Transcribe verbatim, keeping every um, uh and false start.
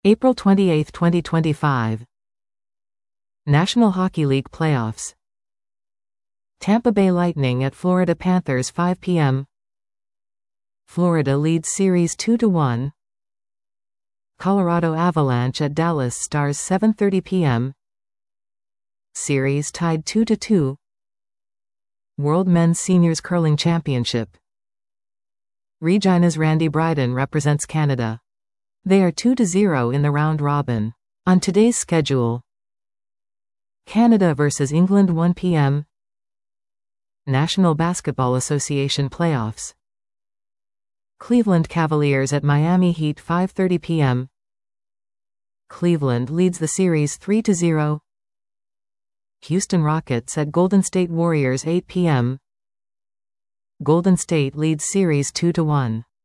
April twenty-eighth, twenty twenty-five. National Hockey League Playoffs. Tampa Bay Lightning at Florida Panthers five p m Florida leads series two to one. Colorado Avalanche at Dallas Stars seven thirty p m Series tied two to two. World Men's Seniors Curling Championship. Regina's Randy Bryden represents Canada. They are two to zero in the round robin. On today's schedule: Canada versus England one p m National Basketball Association Playoffs. Cleveland Cavaliers at Miami Heat five thirty p m Cleveland leads the series three to zero. Houston Rockets at Golden State Warriors eight p m Golden State leads series two to one.